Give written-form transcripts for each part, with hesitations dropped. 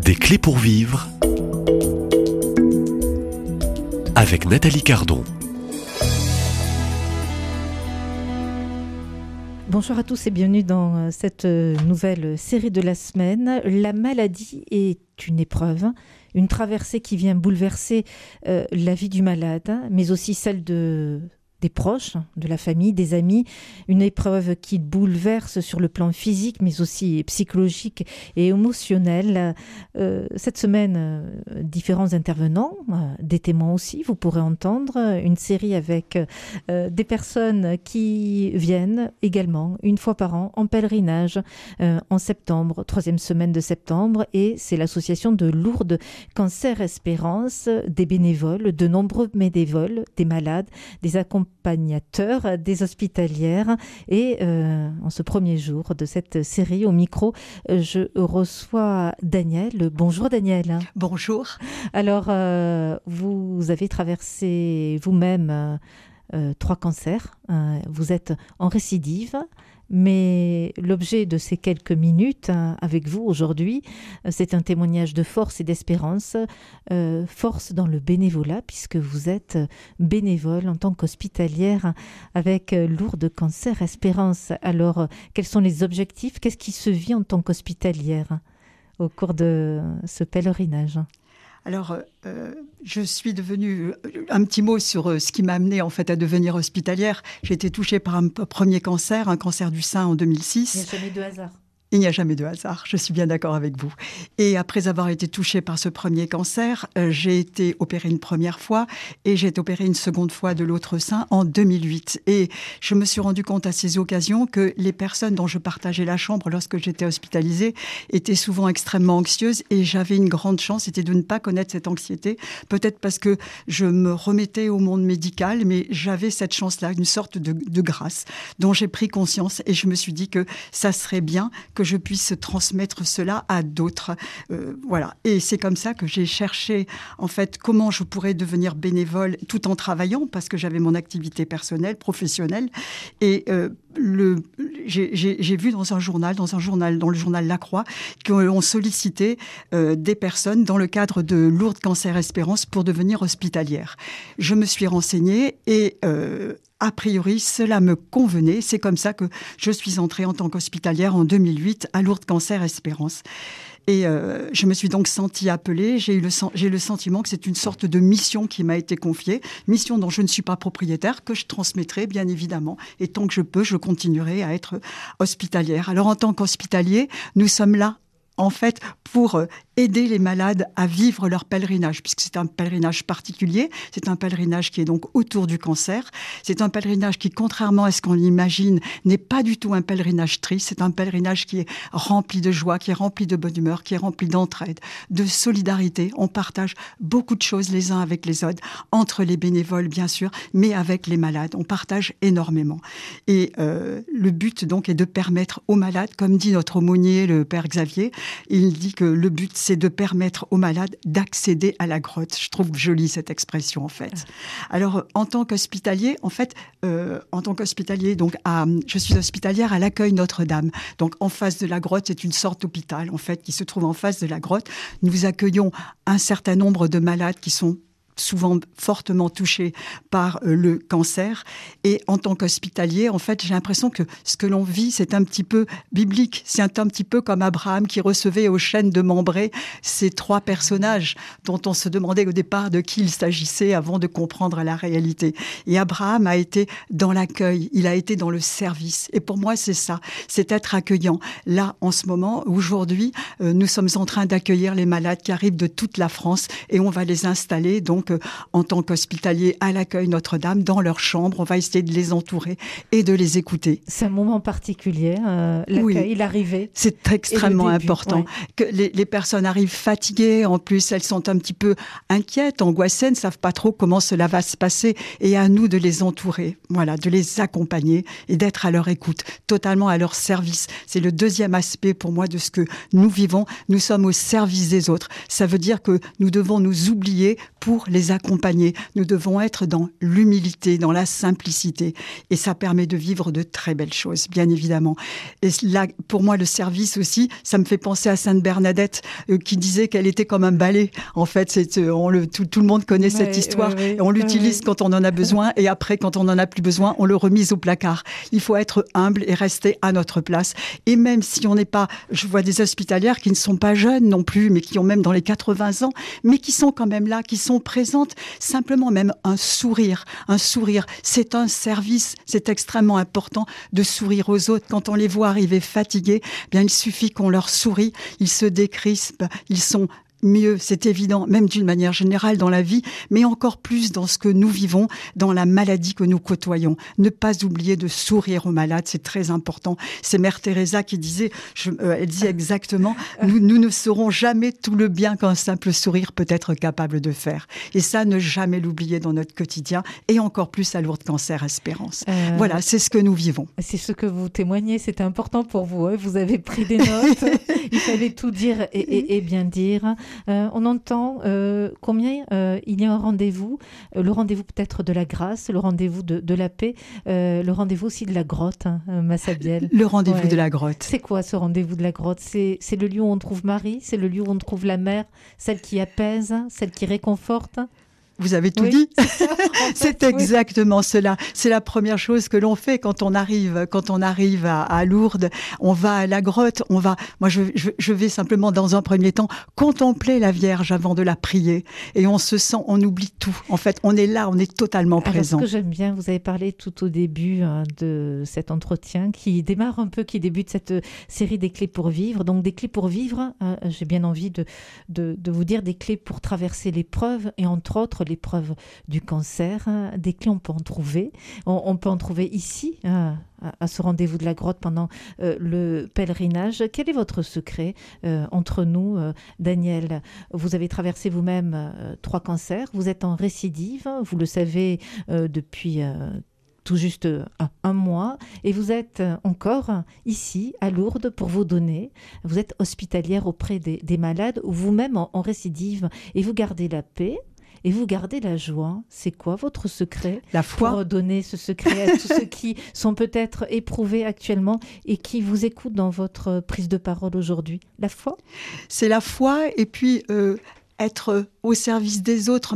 Des clés pour vivre avec Nathalie Cardon. Bonjour à tous et bienvenue dans cette nouvelle série de la semaine. La maladie est une épreuve, une traversée qui vient bouleverser la vie du malade, mais aussi celle des proches, de la famille, des amis. Une épreuve qui bouleverse sur le plan physique, mais aussi psychologique et émotionnel. Cette semaine, différents intervenants, des témoins aussi. Vous pourrez entendre une série avec des personnes qui viennent également une fois par an en pèlerinage en septembre, 3e semaine de septembre. Et c'est l'association de Lourdes Cancer Espérance, des bénévoles, de nombreux bénévoles, des malades, des accompagnateurs, des hospitalières. Et en ce premier jour de cette série, au micro, je reçois Daniel. Bonjour Daniel. Bonjour. Alors, vous avez traversé vous-même 3 cancers. Vous êtes en récidive. Mais l'objet de ces quelques minutes avec vous aujourd'hui, c'est un témoignage de force et d'espérance, force dans le bénévolat, puisque vous êtes bénévole en tant qu'hospitalière avec Lourdes Cancer Espérance. Alors, quels sont les objectifs? Qu'est-ce qui se vit en tant qu'hospitalière au cours de ce pèlerinage? Alors, je suis devenue... Un petit mot sur ce qui m'a amenée en fait à devenir hospitalière. J'ai été touchée par un premier cancer, un cancer du sein en 2006. Il n'y a jamais de hasard. Il n'y a jamais de hasard, je suis bien d'accord avec vous. Et après avoir été touchée par ce premier cancer, j'ai été opérée une première fois et j'ai été opérée une seconde fois de l'autre sein en 2008. Et je me suis rendu compte à ces occasions que les personnes dont je partageais la chambre lorsque j'étais hospitalisée étaient souvent extrêmement anxieuses et j'avais une grande chance, c'était de ne pas connaître cette anxiété. Peut-être parce que je me remettais au monde médical, mais j'avais cette chance-là, une sorte de grâce dont j'ai pris conscience et je me suis dit que ça serait bien que je puisse transmettre cela à d'autres. Voilà. Et c'est comme ça que j'ai cherché, en fait, comment je pourrais devenir bénévole tout en travaillant, parce que j'avais mon activité personnelle, professionnelle. Et j'ai vu dans le journal La Croix, qu'on sollicitait des personnes dans le cadre de Lourdes Cancer Espérance pour devenir hospitalière. Je me suis renseignée et... a priori, cela me convenait. C'est comme ça que je suis entrée en tant qu'hospitalière en 2008 à Lourdes Cancer Espérance. Et je me suis donc sentie appelée. J'ai le sentiment que c'est une sorte de mission qui m'a été confiée, mission dont je ne suis pas propriétaire, que je transmettrai bien évidemment. Et tant que je peux, je continuerai à être hospitalière. Alors en tant qu'hospitalier, nous sommes là en fait, pour aider les malades à vivre leur pèlerinage, puisque c'est un pèlerinage particulier, c'est un pèlerinage qui est donc autour du cancer, c'est un pèlerinage qui, contrairement à ce qu'on l'imagine, n'est pas du tout un pèlerinage triste, c'est un pèlerinage qui est rempli de joie, qui est rempli de bonne humeur, qui est rempli d'entraide, de solidarité. On partage beaucoup de choses les uns avec les autres, entre les bénévoles bien sûr, mais avec les malades, on partage énormément. Et le but donc est de permettre aux malades, comme dit notre aumônier, le Père Xavier, il dit que le but, c'est de permettre aux malades d'accéder à la grotte. Je trouve jolie cette expression, en fait. Alors, en tant qu'hospitalier, donc, je suis hospitalière à l'accueil Notre-Dame. Donc, en face de la grotte, c'est une sorte d'hôpital, en fait, qui se trouve en face de la grotte. Nous accueillons un certain nombre de malades qui sont souvent fortement touchés par le cancer. Et en tant qu'hospitalier, en fait, j'ai l'impression que ce que l'on vit, c'est un petit peu biblique. C'est un petit peu comme Abraham qui recevait aux chênes de Mambré ces 3 personnages dont on se demandait au départ de qui il s'agissait avant de comprendre la réalité. Et Abraham a été dans l'accueil, il a été dans le service. Et pour moi, c'est ça, c'est être accueillant. Là, en ce moment, aujourd'hui, nous sommes en train d'accueillir les malades qui arrivent de toute la France et on va les installer donc en tant qu'hospitalier à l'accueil Notre-Dame, dans leur chambre. On va essayer de les entourer et de les écouter. C'est un moment particulier, l'accueil, oui. L'arrivée. C'est extrêmement important. Ouais. Que les personnes arrivent fatiguées, en plus elles sont un petit peu inquiètes, angoissées, ne savent pas trop comment cela va se passer. Et à nous de les entourer, voilà, de les accompagner et d'être à leur écoute, totalement à leur service. C'est le deuxième aspect pour moi de ce que nous vivons. Nous sommes au service des autres. Ça veut dire que nous devons nous oublier pour les les accompagner. Nous devons être dans l'humilité, dans la simplicité. Et ça permet de vivre de très belles choses, bien évidemment. Et là, pour moi, le service aussi, ça me fait penser à Sainte Bernadette, qui disait qu'elle était comme un balai. En fait, tout le monde connaît cette histoire. Et on l'utilise quand on en a besoin, et après, quand on n'en a plus besoin, on le remise au placard. Il faut être humble et rester à notre place. Et même si on n'est pas... Je vois des hospitalières qui ne sont pas jeunes non plus, mais qui ont même dans les 80 ans, mais qui sont quand même là, qui sont présentes. Simplement même un sourire. Un sourire, c'est un service. C'est extrêmement important de sourire aux autres. Quand on les voit arriver fatigués, bien il suffit qu'on leur sourit. Ils se décrispent, ils sont mieux, c'est évident, même d'une manière générale dans la vie, mais encore plus dans ce que nous vivons, dans la maladie que nous côtoyons. Ne pas oublier de sourire aux malades, c'est très important. C'est Mère Teresa qui disait, elle dit exactement, nous ne saurons jamais tout le bien qu'un simple sourire peut être capable de faire. Et ça, ne jamais l'oublier dans notre quotidien, et encore plus à Lourdes Cancer Espérance. Voilà, c'est ce que nous vivons. C'est ce que vous témoignez, c'était important pour vous, hein. Vous avez pris des notes, il fallait tout dire et bien dire. On entend combien il y a un rendez-vous, le rendez-vous peut-être de la grâce, le rendez-vous de la paix, le rendez-vous aussi de la grotte, hein, Massabielle. Le rendez-vous de la grotte. C'est quoi ce rendez-vous de la grotte ? C'est le lieu où on trouve Marie, c'est le lieu où on trouve la mère, celle qui apaise, celle qui réconforte. Vous avez tout dit. C'est exactement cela. C'est la première chose que l'on fait quand on arrive à Lourdes. On va à la grotte. Moi, je vais simplement dans un premier temps contempler la Vierge avant de la prier. Et on se sent, on oublie tout. En fait, on est là, on est totalement présent. Alors, ce que j'aime bien, vous avez parlé tout au début de cet entretien qui démarre un peu, qui débute cette série des clés pour vivre. Donc, des clés pour vivre, j'ai bien envie de vous dire des clés pour traverser l'épreuve et entre autres l'épreuve du cancer. Des clés, on peut en trouver. On peut en trouver ici, à ce rendez-vous de la grotte pendant le pèlerinage. Quel est votre secret entre nous, Daniel ? Vous avez traversé vous-même 3 cancers. Vous êtes en récidive, vous le savez depuis tout juste un mois. Et vous êtes encore ici, à Lourdes, pour vous donner. Vous êtes hospitalière auprès des malades, ou vous-même en récidive. Et vous gardez la paix. Et vous gardez la joie. C'est quoi votre secret ? La foi. Pour donner ce secret à tous ceux qui sont peut-être éprouvés actuellement et qui vous écoutent dans votre prise de parole aujourd'hui. La foi ? C'est la foi et puis être au service des autres,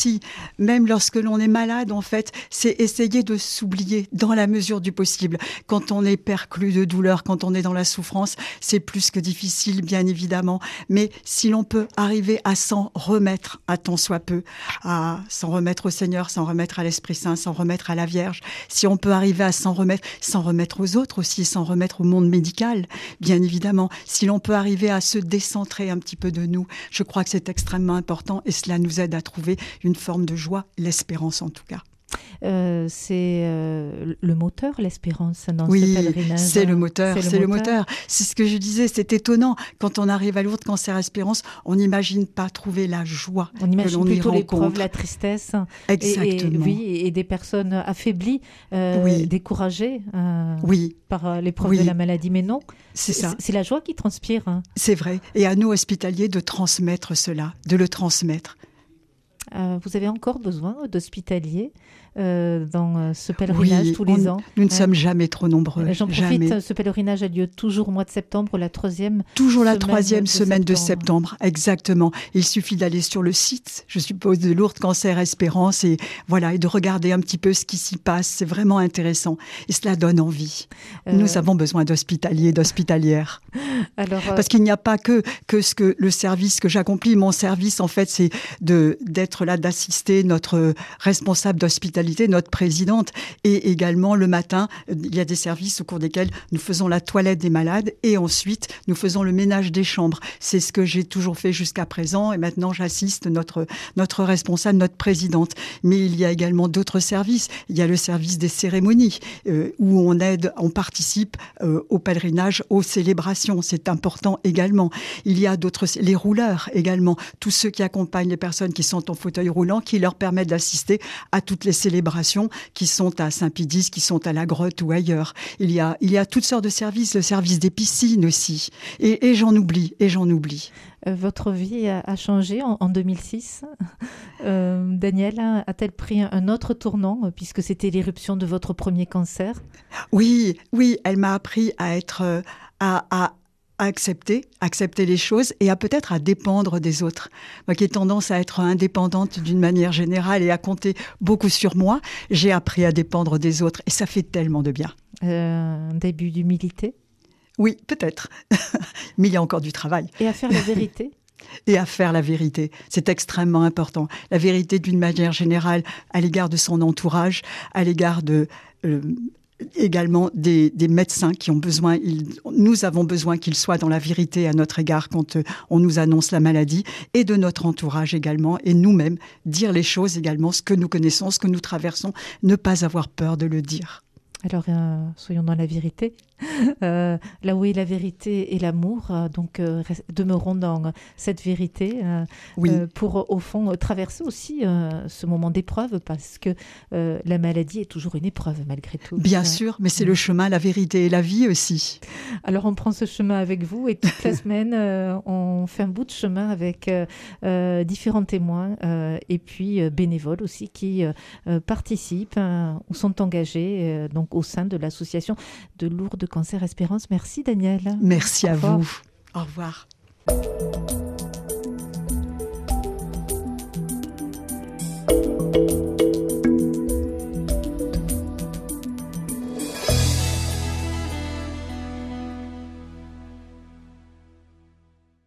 même lorsque l'on est malade, en fait, c'est essayer de s'oublier dans la mesure du possible. Quand on est perclus de douleur, quand on est dans la souffrance, c'est plus que difficile, bien évidemment. Mais si l'on peut arriver à s'en remettre, à tant soit peu, à s'en remettre au Seigneur, s'en remettre à l'Esprit Saint, s'en remettre à la Vierge, si on peut arriver à s'en remettre aux autres aussi, s'en remettre au monde médical, bien évidemment, si l'on peut arriver à se décentrer un petit peu de nous, je crois que c'est extrêmement important et cela nous aide à trouver une forme de joie, l'espérance en tout cas. C'est le moteur, l'espérance dans ce pèlerinage. Oui, c'est le moteur. C'est ce que je disais, c'est étonnant. Quand on arrive à Lourdes Cancer Espérance, on n'imagine pas trouver la joie. On imagine plutôt l'épreuve, la tristesse. Exactement. Et des personnes affaiblies, découragées par l'épreuve de la maladie. Mais non, c'est ça. C'est la joie qui transpire. Hein. C'est vrai. Et à nous, hospitaliers, de transmettre cela, de le transmettre. Vous avez encore besoin d'hospitaliers dans ce pèlerinage tous les ans. Nous ne sommes jamais trop nombreux. J'en profite, jamais. Ce pèlerinage a lieu toujours au mois de septembre, la troisième semaine de septembre, exactement. Il suffit d'aller sur le site, je suppose, de Lourdes Cancer Espérance et de regarder un petit peu ce qui s'y passe. C'est vraiment intéressant et cela donne envie. Nous avons besoin d'hospitaliers, d'hospitalières. Parce qu'il n'y a pas que le service que j'accomplis. Mon service, en fait, c'est d'être là, d'assister notre responsable d'hospitalité, notre présidente, et également le matin, il y a des services au cours desquels nous faisons la toilette des malades et ensuite nous faisons le ménage des chambres. C'est ce que j'ai toujours fait jusqu'à présent et maintenant j'assiste notre responsable, notre présidente. Mais il y a également d'autres services. Il y a le service des cérémonies où on participe au pèlerinage, aux célébrations. C'est important également. Il y a les rouleurs également, tous ceux qui accompagnent les personnes qui sont fauteuil roulant qui leur permet d'assister à toutes les célébrations qui sont à Saint-Pédis, qui sont à la Grotte ou ailleurs. Il y a toutes sortes de services, le service des piscines aussi. Et j'en oublie. Votre vie a changé en 2006. Danielle, a-t-elle pris un autre tournant puisque c'était l'éruption de votre premier cancer? Oui, elle m'a appris à être, à accepter les choses et peut-être à dépendre des autres. Moi qui ai tendance à être indépendante d'une manière générale et à compter beaucoup sur moi, j'ai appris à dépendre des autres et ça fait tellement de bien. Un début d'humilité? Oui, peut-être. Mais il y a encore du travail. Et à faire la vérité? Et à faire la vérité. C'est extrêmement important. La vérité d'une manière générale à l'égard de son entourage, à l'égard de... également des médecins qui ont besoin, nous avons besoin qu'ils soient dans la vérité à notre égard quand on nous annonce la maladie, et de notre entourage également, et nous-mêmes, dire les choses également, ce que nous connaissons, ce que nous traversons, ne pas avoir peur de le dire. Alors, soyons dans la vérité. Là où est la vérité et l'amour, donc demeurons dans cette vérité pour, au fond, traverser aussi ce moment d'épreuve, parce que la maladie est toujours une épreuve, malgré tout. Bien sûr, mais c'est le chemin, la vérité et la vie aussi. Alors, on prend ce chemin avec vous et toute la semaine, on fait un bout de chemin avec différents témoins et puis bénévoles aussi qui participent ou sont engagés donc au sein de l'association de Lourdes Cancer Espérance. Merci Danielle. Merci à vous. Au revoir.